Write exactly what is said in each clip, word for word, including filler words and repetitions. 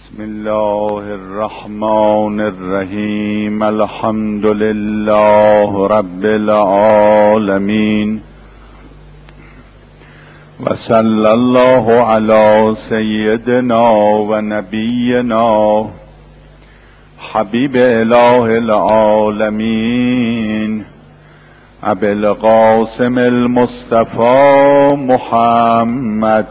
بسم الله الرحمن الرحیم. الحمد لله رب العالمین و صلی الله علی سیدنا و نبینا حبیب اله العالمین ابی القاسم المصطفى محمد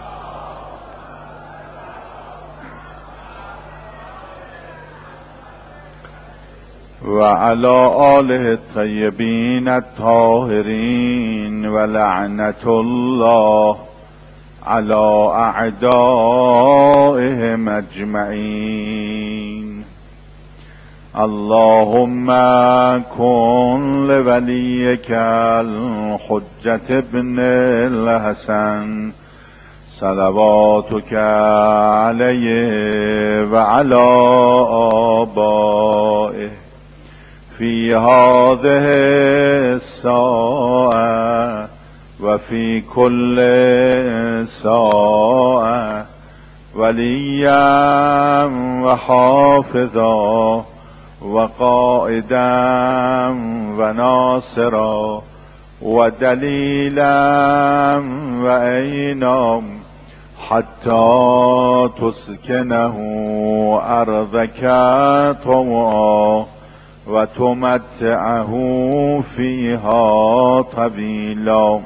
و علی آله الطیبین الطاهرین و لعنت الله علی اعدائهم اجمعین. اللهم کن لولیک الحجة ابن الحسن صلواتک علیه و علی آبائه فی هذه الساعة و فی کل ساعة ولیا و حافظا و قائدا و ناصرا و دلیلا و عینا حتی تسکنه ارضک طوعا و تمتعه فیها طویلا.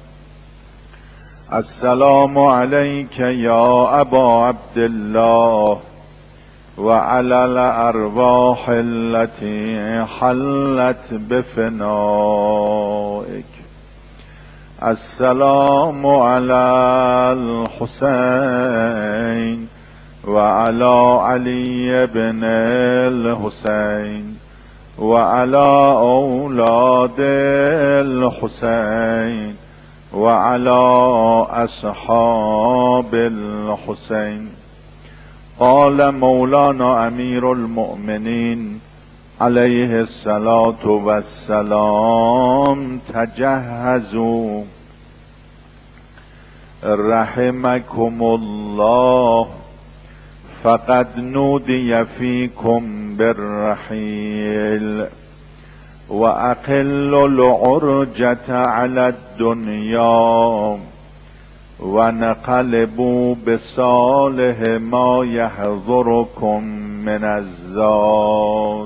السلام علیک یا ابا عبدالله و علی الارواح التي حلت بفنائک. السلام علی الحسین و علی علی بن الحسین و علی اولاد الحسین و علی اصحاب الحسین. قال مولانا امیر المؤمنین علیه الصلاة والسلام تجهزوا رحمكم الله فقد نودی فیکم بالرحیل و اقل العرجة علی الدنیا و نقلبوا بصالح ما یحضرکم من الزاد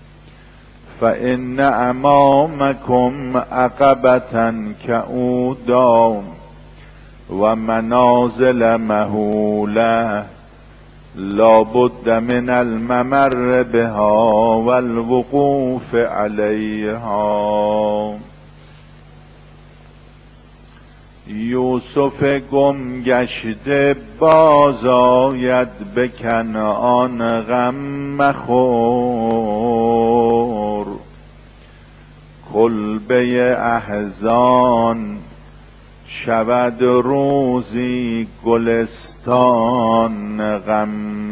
فإن امامکم عقبة کعودا و منازل مهوله لا بد من الممر بها والوقوف علیها. یوسف گم گشته باز آید به کنعان غم مخور. کلبه احزان شود روزی گلستان غم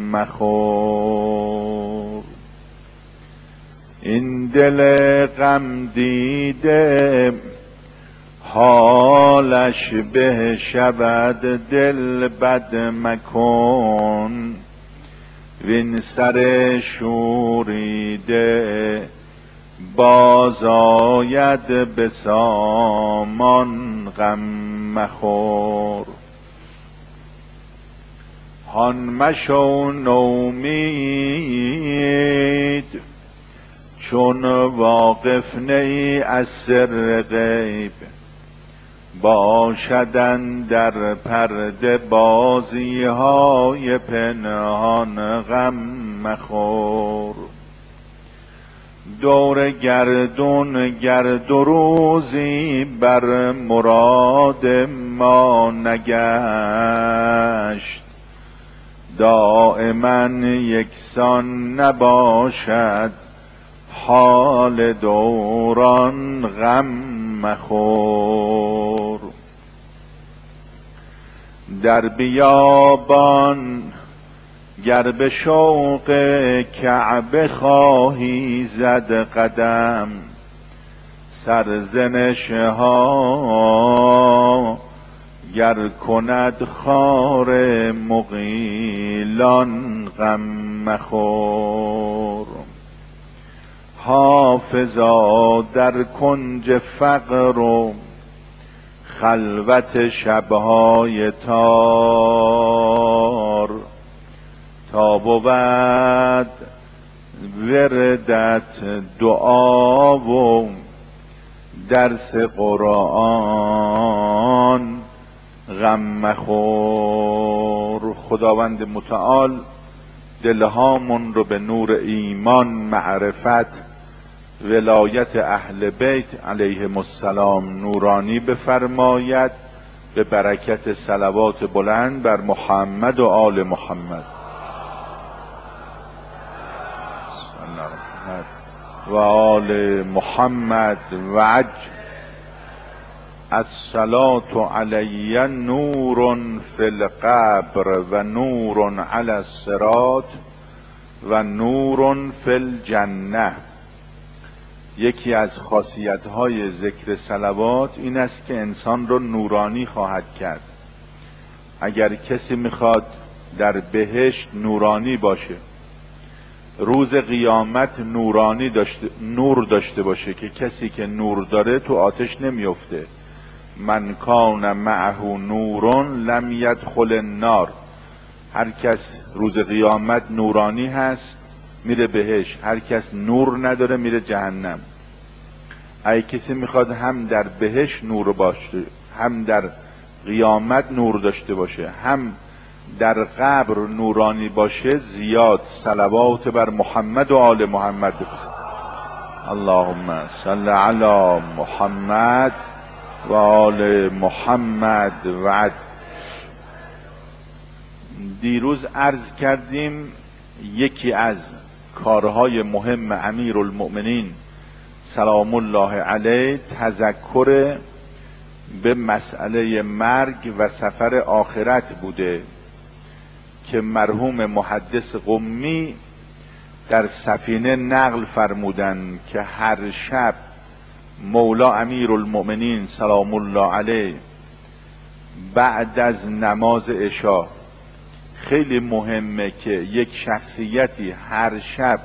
مخور. این دل غم دیده حالش به شود دل بد مکن. وین سر شوریده باز آید به سامان غم مخور. هان مشو نومید چون واقف نی از سر غیب. باشدن در پرده بازی های پنهان غم مخور. دور گردون گرد و روزی بر مراد ما نگشت. دائما یکسان نباشد حال دوران غم مخور. در بیابان گر به شوق کعبه خواهی زد قدم. سرزنش ها گر کند خار مغیلان غم مخور. حافظا در کنج فقر و خلوت شبهای تار، تا بود وردت دعا و درس قرآن غم مخور. خداوند متعال دلهامون رو به نور ایمان، معرفت، ولایت اهل بیت علیهم السلام نورانی بفرماید، به برکت صلوات بلند بر محمد و آل محمد و آل محمد و عج. الصلاة علی نور فی القبر و نور علی الصراط و نور فی الجنه. یکی از خاصیت‌های ذکر صلوات این است که انسان رو نورانی خواهد کرد. اگر کسی میخواد در بهشت نورانی باشه، روز قیامت نورانی داشته، نور داشته باشه، که کسی که نور داره تو آتش نمیفته. من کان معه نور لم یدخل النار. هر کس روز قیامت نورانی هست میره بهشت، هر کس نور نداره میره جهنم. اگه کسی میخواد هم در بهشت نور باشه، هم در قیامت نور داشته باشه، هم در قبر نورانی باشه، زیاد صلوات بر محمد و آل محمد بفرست. اللهم صل علی محمد و آل محمد و عد. دیروز عرض کردیم یکی از کارهای مهم امیرالمؤمنین سلام الله علیه تذکر به مسئله مرگ و سفر آخرت بوده که مرحوم محدث قمی در سفینه نقل فرمودن که هر شب مولا امیرالمؤمنین سلام الله علیه بعد از نماز عشا، خیلی مهمه که یک شخصیتی هر شب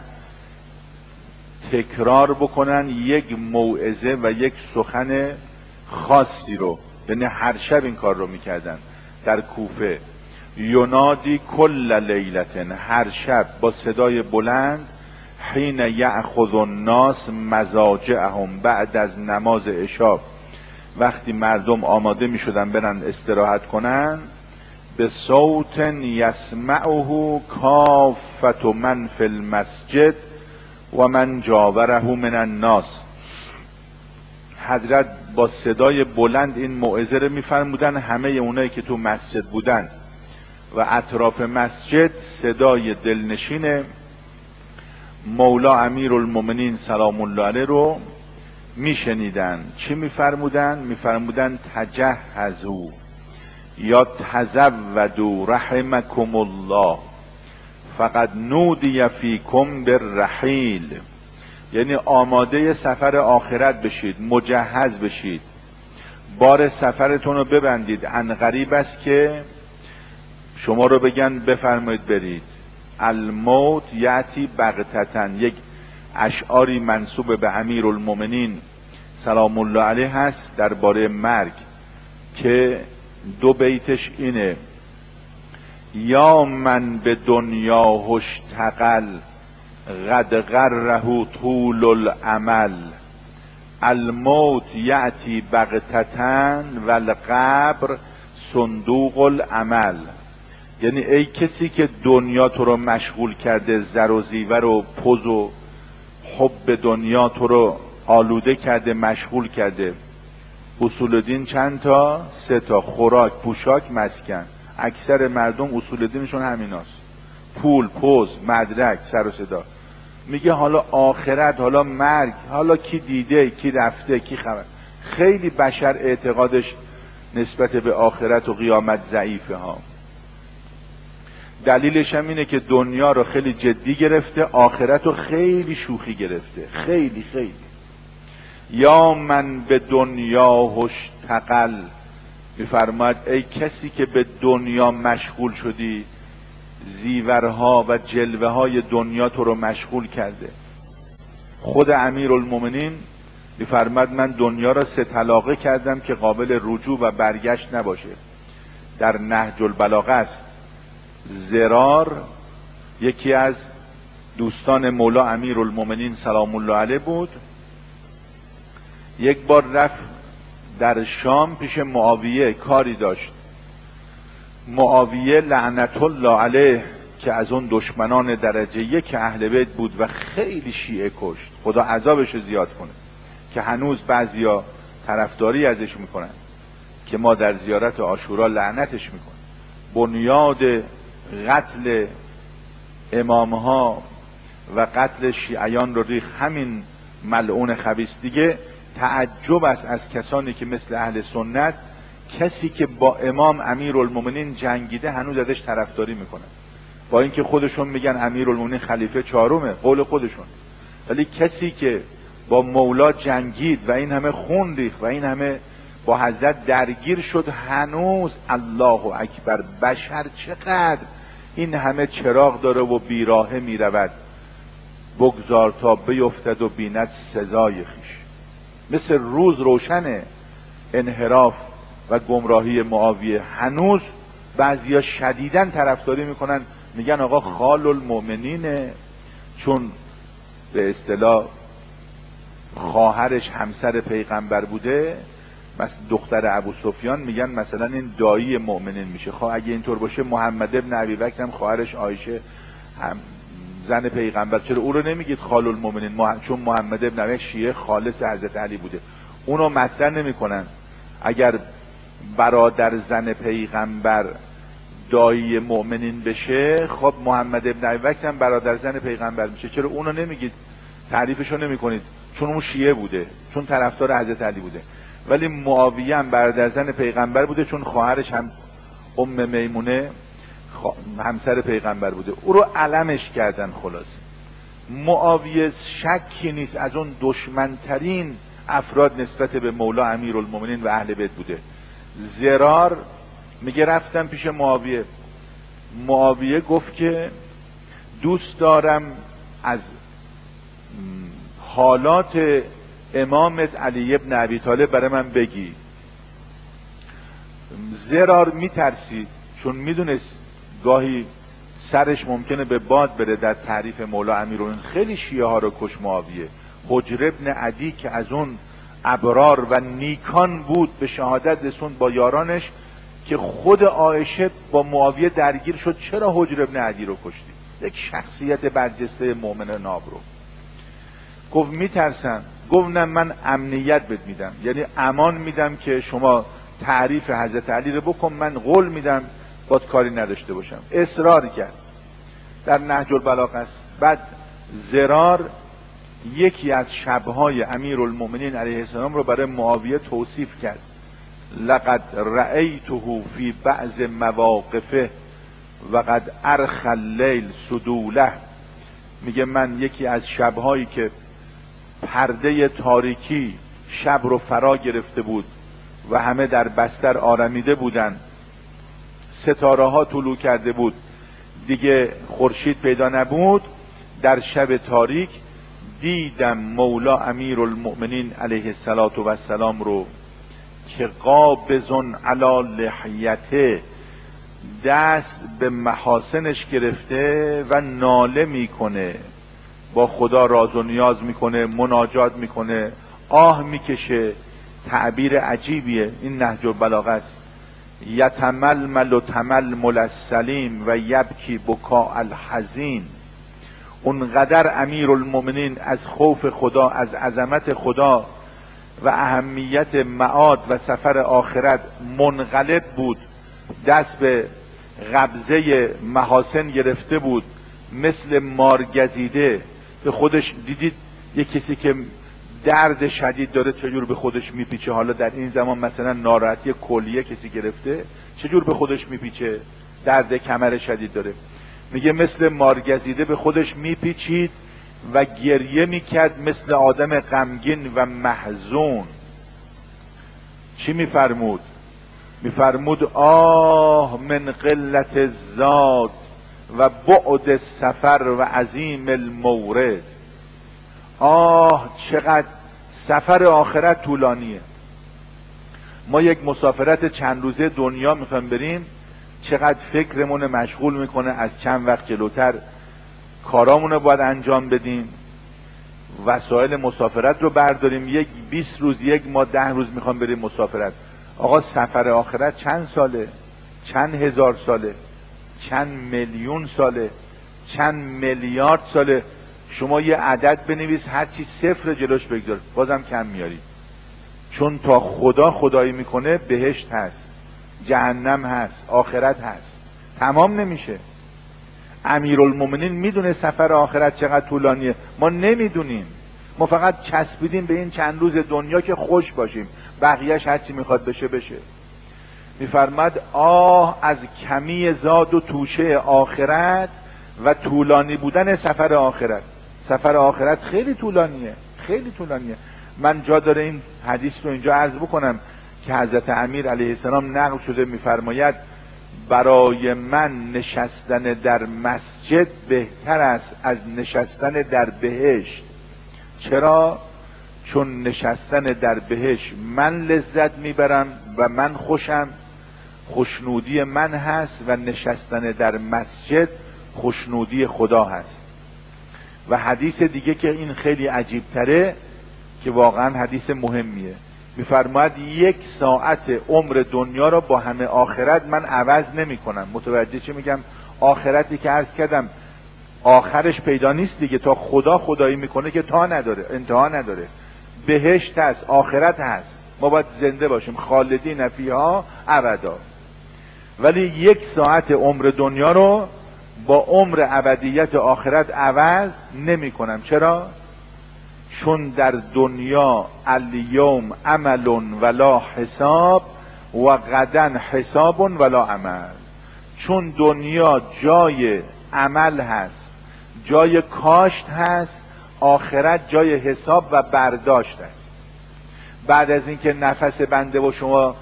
تکرار بکنن یک موعظه و یک سخن خاصی رو، یعنی هر شب این کار رو میکردن در کوفه. ینادی کل لیلتن، هر شب با صدای بلند، حین یأخذ الناس مضاجعهم، بعد از نماز عشا وقتی مردم آماده میشدن برن استراحت کنن، به صوت یسمعه کافة من فی المسجد و من جاوره من الناس. حضرت با صدای بلند این موعظه رو میفرمودن، همه اونایی که تو مسجد بودن و اطراف مسجد صدای دلنشین مولا امیرالمؤمنین سلام الله علیه رو میشنیدن. چی میفرمودن؟ میفرمودن تجهزوا یا تزودوا رحمکم الله فقد نودی فیکم بالرحیل، یعنی آماده سفر آخرت بشید، مجهز بشید، بار سفرتون رو ببندید. عنقریب است که شما رو بگن بفرمایید برید. الموت یأتی بغتتن، یک اشعاری منسوب به امیرالمؤمنین سلام الله علیه هست درباره مرگ که دو بیتش اینه: یا من به دنیا هشتغل قد غره طول الامل، الموت یأتی بغتتن و القبر صندوق العمل. یعنی ای کسی که دنیا تو رو مشغول کرده، زر و زیور و پوز و حب دنیا تو رو آلوده کرده، مشغول کرده. اصول دین چند تا؟ سه تا: خوراک، پوشاک، مسکن. اکثر مردم اصول دینشون همیناست: پول، پوز، مدرک، سر و صدا. میگه حالا آخرت، حالا مرگ، حالا کی دیده، کی رفته، کی خبر. خیلی بشر اعتقادش نسبت به آخرت و قیامت ضعیفه ها. دلیلش هم اینه که دنیا رو خیلی جدی گرفته، آخرت رو خیلی شوخی گرفته، خیلی خیلی. یا من به دنیا هشتغل، میفرماید ای کسی که به دنیا مشغول شدی، زیورها و جلوه های دنیا تو رو مشغول کرده. خود امیرالمومنین میفرماد من دنیا را سه طلاقه کردم که قابل رجوع و برگشت نباشه. در نهج البلاغه است. زرار یکی از دوستان مولا امیرالمومنین سلام الله علیه بود. یک بار رفت در شام پیش معاویه، کاری داشت. معاویه لعنت الله علیه که از اون دشمنان درجه یک اهل بیت بود و خیلی شیعه کشت، خدا عذابش زیاد کنه، که هنوز بعضیا طرفداری ازش میکنن که ما در زیارت عاشورا لعنتش میکنیم. بنیاد قتل امامها و قتل شیعیان رو ریخ همین ملعون خبیث. دیگه تعجب است از کسانی که مثل اهل سنت کسی که با امام امیرالمومنین جنگیده هنوز ازش طرفداری میکنن، با اینکه خودشون میگن امیرالمومنین خلیفه چهارمه، قول خودشون، ولی کسی که با مولا جنگید و این همه خون ریخت و این همه با حضرت درگیر شد، هنوز الله اکبر بشر چقدر این همه چراغ داره و بیراهه میرود، بگذار تا بیفتد و بیند سزای خیش. مثل روز روشن انحراف و گمراهی معاویه. هنوز بعضیا شدیداً طرفداری میکنن، میگن آقا خال المؤمنینه، چون به اصطلاح خواهرش همسر پیغمبر بوده، مثل دختر ابو سفیان، میگن مثلا این دایی مؤمنین میشه. خواه اگه اینطور باشه محمد ابن ابی بکر هم خواهرش عایشه هم زن پیغمبر، چرا او رو نمیگید خال المؤمنین؟ مح... چون محمد ابن ابی شیعه خالص حضرت علی بوده، اونو مطرح نمیکنن. اگر برادر زن پیغمبر دایی مؤمنین بشه، خب محمد ابن ابی بکر هم برادر زن پیغمبر میشه، چرا اونو نمیگید؟ تعریفشو نمیکنید؟ چون اون شیعه بوده، چون طرفدار حضرت علی بوده. ولی معاویه هم برادر زن پیغمبر بوده، چون خواهرش هم ام میمونه همسر پیغمبر بوده، او رو علمش کردن. خلاص معاویه شکی نیست از اون دشمنترین افراد نسبت به مولا امیرالمومنین و اهل بیت بوده. زرار میگه رفتم پیش معاویه، معاویه گفت که دوست دارم از حالات امامت علی ابن ابی طالب برای من بگی. زرار میترسید، چون میدونست گاهی سرش ممکنه به باد بره در تعریف مولا امیرالمومنین. خیلی شیعه ها رو کش معاویه. حجر ابن عدی که از اون ابرار و نیکان بود به شهادت رسوند با یارانش، که خود عایشه با معاویه درگیر شد چرا حجر ابن عدی رو کشتی؟ یک شخصیت برجسته مؤمن نابرو. گفت میترسم. گفت نه، من امنیت بهت میدم، یعنی امان میدم که شما تعریف حضرت علی رو بکن، من قول میدم باد کاری نداشته باشم. اصرار کرد. در نهج البلاغه است. بعد زرار یکی از شبهای امیرالمومنین علیه السلام رو برای معاویه توصیف کرد. لقد رأیته فی بعض مواقفه و قد ارخى اللیل سدوله. میگه من یکی از شبهایی که پرده تاریکی شب رو فرا گرفته بود و همه در بستر آرمیده بودن، ستاره ها طلوع کرده بود، دیگه خورشید پیدا نبود، در شب تاریک دیدم مولا امیرالمؤمنین علیه السلام رو که قابض علی لحیته، دست به محاسنش گرفته و ناله میکنه، با خدا راز و نیاز میکنه، مناجات میکنه، آه میکشه. تعبیر عجیبیه. این نهج البلاغه است. یتململ و تململ السلیم و یبکی بکاء الحزین. اونقدر امیرالمؤمنین از خوف خدا، از عظمت خدا و اهمیت معاد و سفر آخرت منقلب بود، دست به قبضه محاسن گرفته بود، مثل مارگزیده به خودش. دیدید یک کسی که درد شدید داره چجور به خودش میپیچه؟ حالا در این زمان مثلا ناراحتی کلیه کسی گرفته، چجور به خودش میپیچه؟ درد کمر شدید داره. میگه مثل مارگزیده به خودش میپیچید و گریه میکرد مثل آدم غمگین و محزون. چی میفرمود؟ میفرمود آه من قلت الذات و بعد سفر و عظیم المورد. آه چقدر سفر آخرت طولانیه. ما یک مسافرت چند روزه دنیا میخوایم بریم، چقدر فکرمون مشغول میکنه، از چند وقت جلوتر کارامونو باید انجام بدیم، وسایل مسافرت رو برداریم، یک بیست روز یک ماه ده روز میخوام بریم مسافرت. آقا سفر آخرت چند ساله؟ چند هزار ساله؟ چند میلیون ساله؟ چند میلیارد ساله؟ شما یه عدد بنویس، هرچی صفر جلوش بگذار بازم کم میاری. چون تا خدا خدایی میکنه بهشت هست، جهنم هست، آخرت هست، تمام نمیشه. امیرالمومنین میدونه سفر آخرت چقدر طولانیه، ما نمیدونیم. ما فقط چسبیدیم به این چند روز دنیا که خوش باشیم، بقیهش هرچی میخواد بشه بشه. میفرماد آه از کمی زاد و توشه آخرت و طولانی بودن سفر آخرت. سفر آخرت خیلی طولانیه، خیلی طولانیه. من جا داره این حدیث رو اینجا عرض بکنم که حضرت امیر علیه السلام نقل شده، میفرماید برای من نشستن در مسجد بهتر است از نشستن در بهشت. چرا؟ چون نشستن در بهشت من لذت میبرم و من خوشم، خوشنودی من هست، و نشستن در مسجد خوشنودی خدا هست. و حدیث دیگه که این خیلی عجیب تره که واقعا حدیث مهمیه، میفرماید یک ساعت عمر دنیا را با همه آخرت من عوض نمی کنم. متوجه چه میگم؟ آخرتی که عرض کردم آخرش پیدا نیست دیگه، تا خدا خدایی میکنه که تا نداره، انتها نداره. بهشت هست، آخرت هست، ما باید زنده باشیم، خالدین فیها ابدا. ولی یک ساعت عمر دنیا رو با عمر ابدیت آخرت عوض نمی کنم. چرا؟ چون در دنیا الیوم عمل ولا حساب و غدا حساب ولا عمل. چون دنیا جای عمل هست، جای کاشت هست، آخرت جای حساب و برداشت است. بعد از اینکه نفس بنده و شما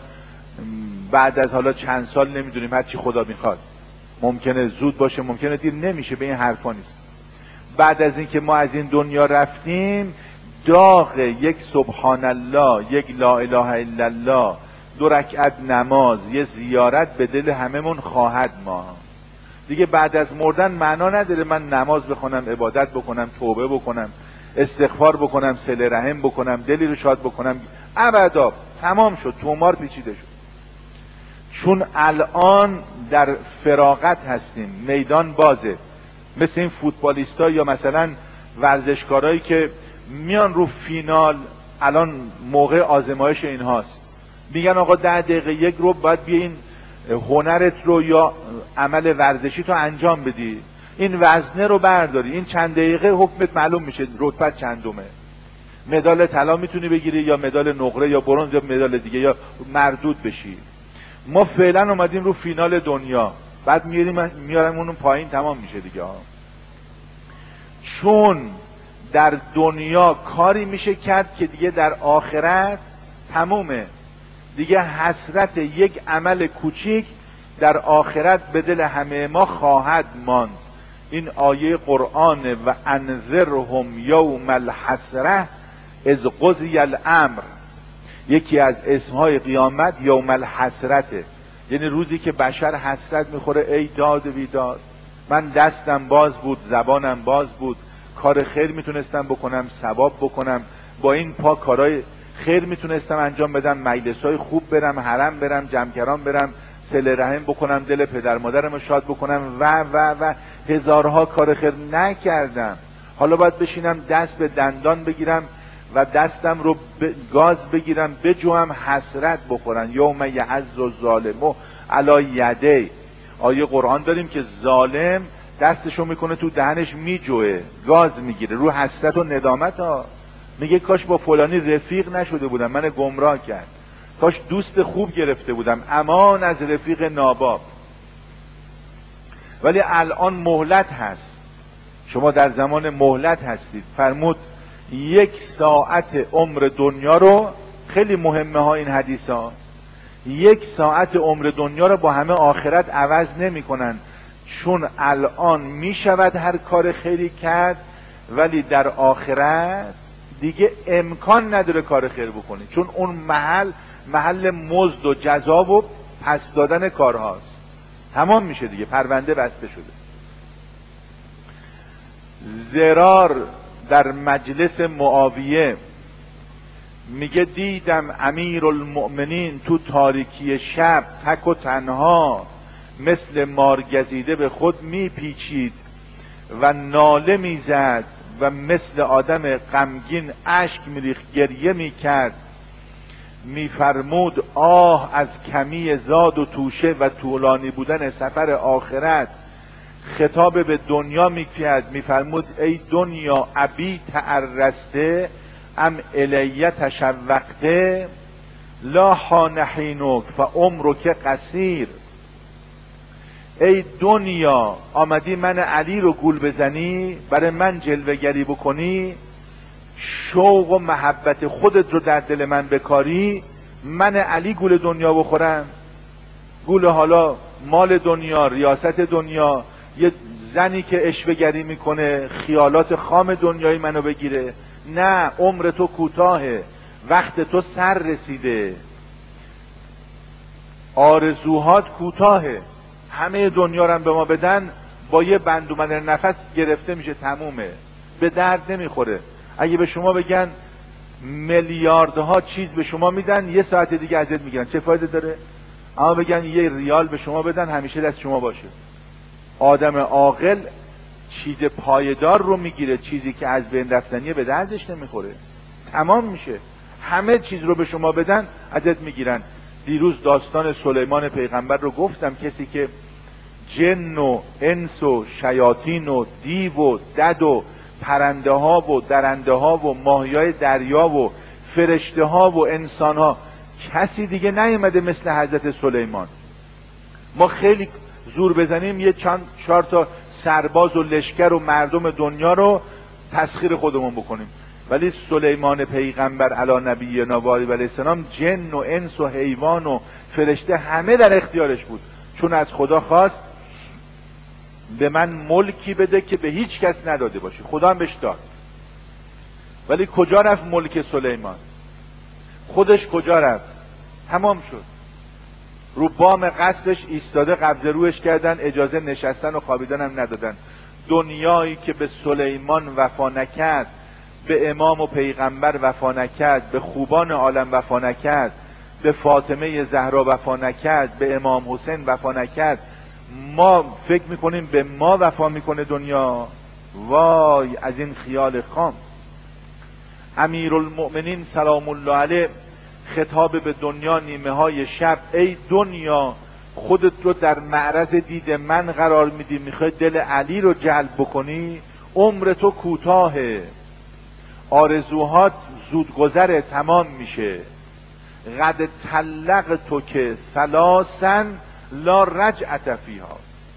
بعد از حالا چند سال نمیدونیم، هر چی خدا میخواد، ممکنه زود باشه ممکنه دیر، نمیشه، به این حرفا نیست. بعد از اینکه ما از این دنیا رفتیم، داغ یک سبحان الله، یک لا اله الا الله، دو رکعت نماز، یه زیارت به دل هممون خواهد ما. دیگه بعد از مردن معنا نداره من نماز بخونم، عبادت بکنم، توبه بکنم، استغفار بکنم، صله رحم بکنم، دلی رو شاد بکنم، ابدا تمام شد، تومار پیچیده شد. چون الان در فراغت هستیم، میدان بازه، مثل این فوتبالیستا یا مثلا ورزشکارایی که میان رو فینال، الان موقع آزمایش اینهاست، میگن آقا ده دقیقه یک رو باید بیا این هنرت رو یا عمل ورزشی تو انجام بدی، این وزنه رو برداری، این چند دقیقه حکمت معلوم میشه، رتبت چندمه، مدال طلا میتونی بگیری یا مدال نقره یا برنز یا مدال دیگه، یا مردود بشی. ما فعلا اومدیم رو فینال دنیا، بعد میاریم میارم اون پایین، تمام میشه دیگه. چون در دنیا کاری میشه کرد که دیگه در آخرت تمومه، دیگه حسرت یک عمل کوچیک در آخرت به دل همه ما خواهد ماند. این آیه قرآن و انذرهم یوم الحسره اذ قضی الامر، یکی از اسمهای قیامت یوم الحسرته، یعنی روزی که بشر حسرت میخوره، ای داد و بیداد، من دستم باز بود، زبانم باز بود، کار خیر میتونستم بکنم، ثواب بکنم، با این پا کارهای خیر میتونستم انجام بدم، مجلسای خوب برم، حرم برم، جمکران برم، صله رحم بکنم، دل پدر مادرم رو شاد بکنم و و و هزارها کار خیر نکردم. حالا باید بشینم دست به دندان بگیرم و دستم رو گاز بگیرم بجوام، حسرت بخورن. یوم یعض الظالم علی یدی، آیه قرآن داریم که ظالم دستشو میکنه تو دهنش میجوه، گاز میگیره، رو حسرت و ندامت ها، میگه کاش با فلانی رفیق نشده بودم، من گمراه کرد، کاش دوست خوب گرفته بودم، امان از رفیق ناباب. ولی الان مهلت هست، شما در زمان مهلت هستید. فرمود یک ساعت عمر دنیا رو، خیلی مهمه ها این حدیث ها، یک ساعت عمر دنیا رو با همه آخرت عوض نمی کنن، چون الان می شود هر کار خیری کرد، ولی در آخرت دیگه امکان نداره کار خیر بکنی، چون اون محل محل مزد و جزا و پس دادن کارهاست. تمام میشه دیگه، پرونده بسته شده. زرار در مجلس معاویه میگه دیدم امیر المؤمنین تو تاریکی شب تک و تنها مثل مارگزیده به خود میپیچید و ناله میزد و مثل آدم غمگین اشک میریخت، گریه میکرد، میفرمود آه از کمی زاد و توشه و طولانی بودن سفر آخرت. خطاب به دنیا میکرد، میفرمود ای دنیا ابی تعرسته ام الیه تشوقته لا حان حینک فعمرک قصیر. ای دنیا آمدی من علی رو گول بزنی، برای من جلوه گری بکنی، شوق و محبت خودت رو در دل من بکاری، من علی گول دنیا بخورم؟ گول حالا مال دنیا، ریاست دنیا، یه زنی که عشوه گری میکنه خیالات خام دنیایی منو بگیره؟ نه، عمر تو کوتاهه، وقت تو سر رسیده، آرزوهات کوتاهه. همه دنیا رو به ما بدن، با یه بندومن نفس گرفته میشه، تمومه، به درد نمیخوره. اگه به شما بگن میلیاردها چیز به شما میدن، یه ساعت دیگه ازت میگیرن، چه فایده داره؟ اما بگن یه ریال به شما بدن، همیشه دست شما باشه. آدم عاقل چیز پایدار رو میگیره، چیزی که از بین رفتنیه به دردش نمیخوره، تمام میشه. همه چیز رو به شما بدن ازت میگیرن. دیروز داستان سلیمان پیغمبر رو گفتم، کسی که جن و انس و شیاطین و دیو و دد و پرنده ها و درنده ها و ماهیای دریا و فرشته ها و انسان ها، کسی دیگه نیومده مثل حضرت سلیمان. ما خیلی زور بزنیم یه چند چهار تا سرباز و لشکر و مردم دنیا رو تسخیر خودمون بکنیم، ولی سلیمان پیغمبر علی نبینا و علیه السلام جن و انس و حیوان و فرشته همه در اختیارش بود، چون از خدا خواست به من ملکی بده که به هیچ کس نداده باشه، خدا هم بهش داد. ولی کجا رفت ملک سلیمان؟ خودش کجا رفت؟ تمام شد. رو بام قصرش ایستاده، قبض روش کردن، اجازه نشستن و خوابیدن هم ندادن. دنیایی که به سلیمان وفا نکرد، به امام و پیغمبر وفا نکرد، به خوبان عالم وفا نکرد، به فاطمه زهرا وفا نکرد، به امام حسین وفا نکرد، ما فکر میکنیم به ما وفا میکنه دنیا؟ وای از این خیال خام. امیرالمؤمنین سلام الله علیه خطاب به دنیا نیمه های شب، ای دنیا خودت رو در معرض دید من قرار میدی، میخوای دل علی رو جلب بکنی؟ عمر تو کوتاهه، آرزوهات زودگذره، تمام میشه. قد طلق تو که ثلاثا لا رجعت فیها.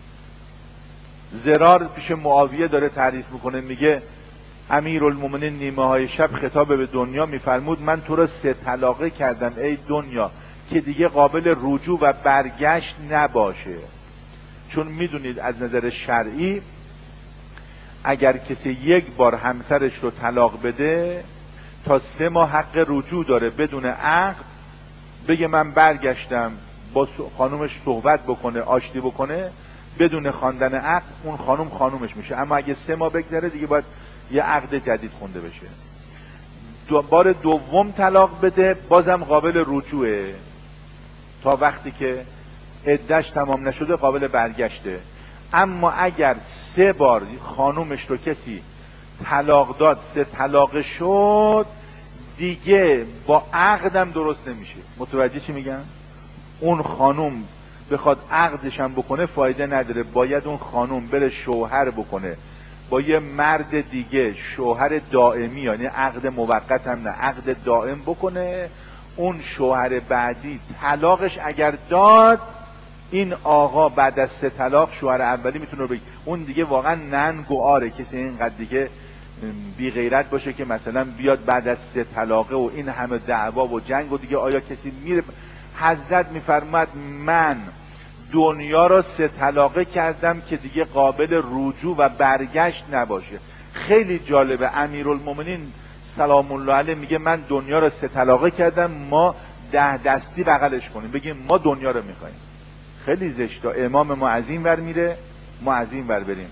زرار پیش معاویه داره تعریف میکنه، میگه امیرالمومنین نیمه های شب خطاب به دنیا میفرمود من تو رو سه طلاقه کردم ای دنیا که دیگه قابل رجوع و برگشت نباشه. چون میدونید از نظر شرعی اگر کسی یک بار همسرش رو طلاق بده تا سه ماه حق رجوع داره بدون عقد، بگه من برگشتم، با خانومش صحبت بکنه، آشتی بکنه، بدون خواندن عقد اون خانوم خانومش میشه. اما اگه سه ماه بگذره دیگه باید یه عقد جدید خونده بشه. دو بار دوم طلاق بده بازم قابل رجوعه، تا وقتی که عده‌اش تمام نشده قابل برگشته. اما اگر سه بار خانومش رو کسی طلاق داد، سه طلاق شد، دیگه با عقدم درست نمیشه. متوجه چی میگم؟ اون خانوم بخواد عقدش هم بکنه فایده نداره، باید اون خانوم بره شوهر بکنه با یه مرد دیگه، شوهر دائمی، یعنی عقد موقت هم نه، عقد دائم بکنه. اون شوهر بعدی طلاقش اگر داد، این آقا بعد از سه طلاق شوهر اولی میتونه بگه. اون دیگه واقعا ننگ و آره، کسی اینقدر دیگه بی غیرت باشه که مثلا بیاد بعد از سه طلاقه و این همه دعوا و جنگ و دیگه آیا کسی میره؟ حضرت میفرماد من دنیا را سه طلاقه کردم که دیگه قابل رجوع و برگشت نباشه. خیلی جالبه، امیرالمومنین سلام الله علیه میگه من دنیا را سه طلاقه کردم، ما ده دستی بغلش کنیم بگیم ما دنیا رو میخوایم. خیلی زشته. امام ما از این ور میره، ما از این ور بریم.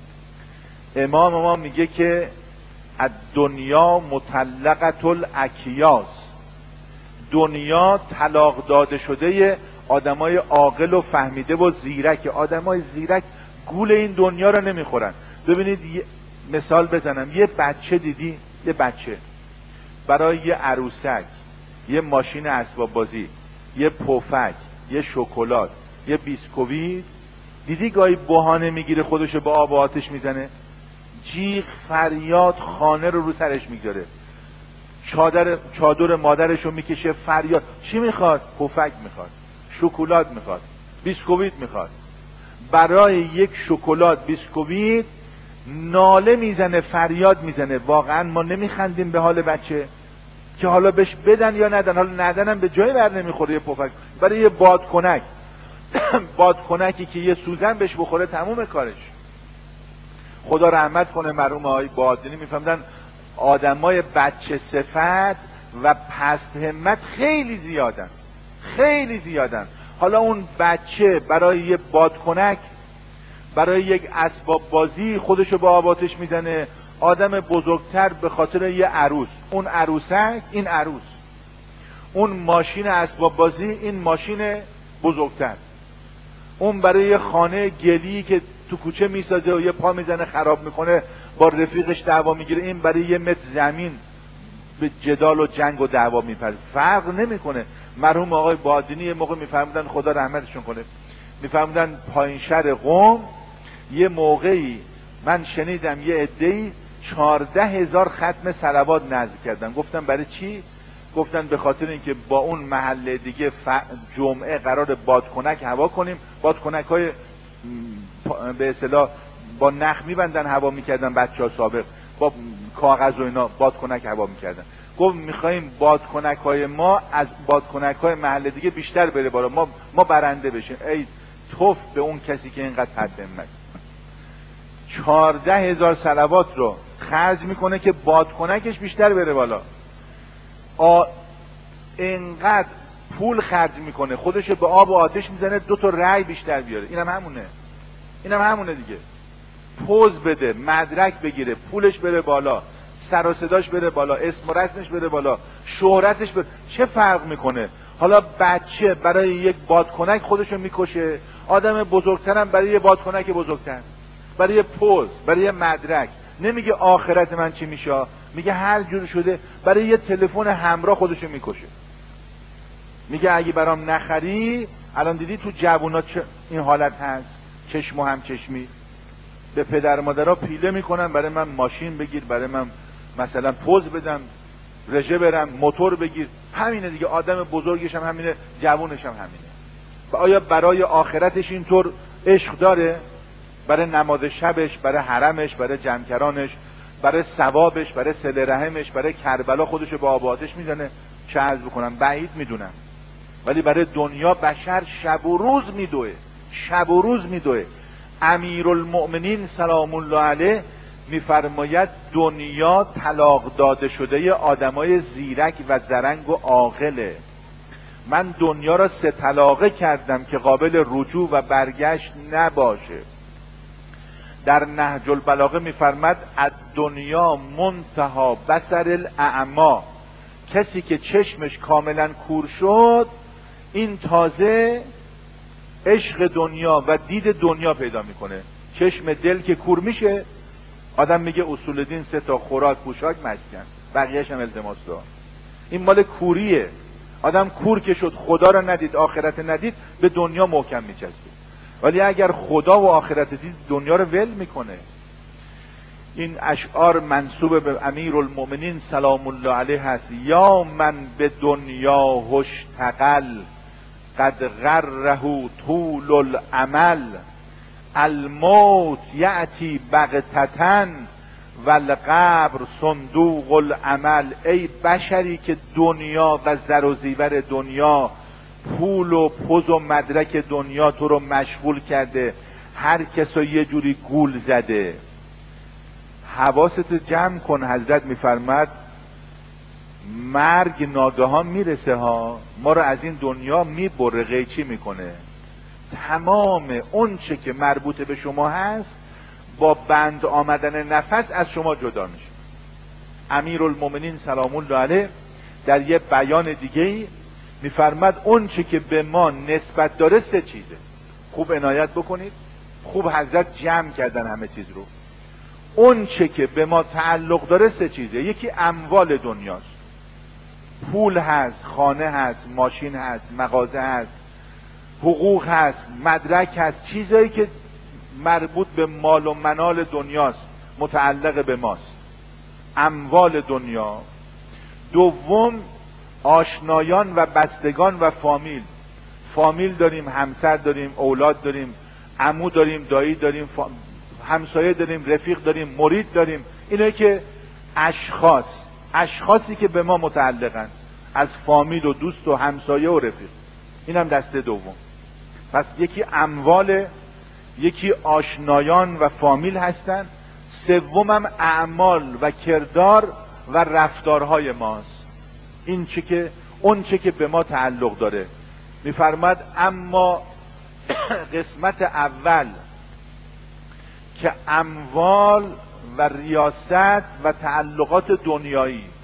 امام ما میگه که الدنیا مطلقة الاکیاس، دنیا طلاق داده شده آدمای عاقل و فهمیده و زیرک. آدمای زیرک گول این دنیا رو نمیخورن. ببینید یه مثال بزنم، یه بچه دیدی، یه بچه برای یه عروسک، یه ماشین اسباب بازی، یه پفک، یه شکلات، یه بیسکویت، دیدی گاهی بهانه میگیره خودشو با آب و آتش میزنه، جیغ فریاد خانه رو رو سرش میگذاره، چادر چادر مادرشو میکشه فریاد. چی میخواد؟ پفک میخواد، شکلات میخواد، بیسکویت میخواد. برای یک شکلات بیسکویت ناله میزنه، فریاد میزنه. واقعا ما نمیخندیم به حال بچه که حالا بهش بدن یا ندن؟ حالا ندنم به جای بر نمیخوره. یه پفک برای یه بادکنک بادکنکی که یه سوزن بهش بخوره تموم کارش. خدا رحمت کنه مرحوم آقای بادینی، میفهمدن آدمای بچه صفت و پست همت خیلی زیادن، خیلی زیادن. حالا اون بچه برای یه بادکنک، برای یک اسباب بازی خودشو با آب آتش میزنه. آدم بزرگتر به خاطر یه عروس، اون عروسک این عروس، اون ماشین اسباب بازی این ماشین بزرگتر، اون برای یه خانه گلی که تو کوچه میسازه و یه پا میزنه خراب میکنه با رفیقش دعوا میگیره، این برای یه متر زمین به جدال و جنگ و دعوا میپره. فرق نمیکنه. مرحوم آقای بادینی یه موقع میفهمدن، خدا رحمتشون کنه، میفهمدن پایین شهر قم یه موقعی من شنیدم یه عده‌ای چهارده هزار ختم صلوات نذر کردن. گفتم برای چی؟ گفتن به خاطر اینکه با اون محله دیگه ف... جمعه قرار بادکنک هوا کنیم. بادکنک های به اصطلاح با نخ میبندن هوا میکردن، بچه ها سابق با کاغذ و اینا بادکنک هوا میکردن. گفت میخواییم بادکنک های ما از بادکنک های محله دیگه بیشتر بره بالا، ما ما برنده بشیم. ای توف به اون کسی که اینقدر حد همت چهارده هزار صلوات رو خرج میکنه که بادکنکش بیشتر بره بالا. آ... اینقدر پول خرج میکنه، خودش به آب و آتش میزنه دو تا رأی بیشتر بیاره. اینم همونه، اینم همونه دیگه. پوز بده، مدرک بگیره، پولش بره بالا، سر و صداش بره بالا، اسم و رسمش بره بالا، شهرتش بره. چه فرق میکنه؟ حالا بچه برای یک بادکنک خودشو میکشه، آدم بزرگترم برای یه بادکنک بزرگتر، برای یه پوز، برای یه مدرک. نمیگه آخرت من چی میشه، میگه هر جور شده برای یه تلفن همراه خودشو میکشه. میگه اگه برام نخری، الان دیدی تو جوونا چه این حالت هست، چشم و هم چشمی به پدر مادرها پیله میکنن برای من ماشین بگیر، برای من مثلا پوز بدم، رژه برم، موتور بگیر. همینه دیگه. آدم بزرگش هم همینه، جوونش هم همینه. و آیا برای آخرتش اینطور عشق داره؟ برای نماز شبش، برای حرمش، برای جمکرانش، برای ثوابش، برای صله رحمش، برای کربلا خودشو با آب و آتش میزنه؟ چه عرض بکنم، بعید میدونم. ولی برای دنیا بشر شب و روز میدوه، شب و روز میدوه. امیرالمؤمنین سلام الله علیه میفرماید دنیا طلاق داده شده آدمای زیرک و زرنگ و عاقله. من دنیا را سه طلاقه کردم که قابل رجوع و برگشت نباشه. در نهج البلاغه میفرماد الدنیا منتهی بصر الاعمی، کسی که چشمش کاملا کور شد این تازه عشق دنیا و دید دنیا پیدا میکنه. چشم دل که کور میشه، آدم میگه اصول دین سه تا: خوراک، پوشاک، مسکن، بقیه‌اش هم التماس دعا. این مال کوریه. آدم کور که شد، خدا را ندید، آخرت ندید، به دنیا محکم میچسبه. ولی اگر خدا و آخرت دید، دنیا رو ول میکنه. این اشعار منسوب به امیرالمؤمنین سلام الله علیه هست. یا من به دنیا هشتغل قد غره طول الامل، الموت یأتی بغتة والقبر صندوق العمل. ای بشری که دنیا و زر و زیور دنیا پول و پوز و مدرک دنیا تو رو مشغول کرده، هر کسا یه جوری گول زده. حواست جمع کن. حضرت میفرماد مرگ ناگهان میرسه ها، ما رو از این دنیا میبره، قیچی میکنه. تمام اون چه که مربوط به شما هست با بند آمدن نفس از شما جدا میشه. امیرالمومنین سلام الله علیه در یه بیان دیگه میفرماد اون چه که به ما نسبت داره سه چیزه. خوب عنایت بکنید، خوب حضرت جمع کردن همه چیز رو. اون چه که به ما تعلق داره سه چیزه. یکی اموال دنیاست، پول هست، خانه هست، ماشین هست، مغازه هست، حقوق هست، مدرک هست، چیزایی که مربوط به مال و منال دنیاست، متعلق به ماست، اموال دنیا. دوم آشنایان و بستگان و فامیل. فامیل داریم، همسر داریم، اولاد داریم، عمو داریم، دایی داریم، فا... همسایه داریم، رفیق داریم، مرید داریم. اینه که اشخاص، اشخاصی که به ما متعلقن، از فامیل و دوست و همسایه و رفیق. اینم دسته دوم. پس یکی اموال، یکی آشنایان و فامیل هستن، سومم اعمال و کردار و رفتارهای ماست. این چه که اون چه که به ما تعلق داره. میفرماد اما قسمت اول که اموال و ریاست و تعلقات دنیایی،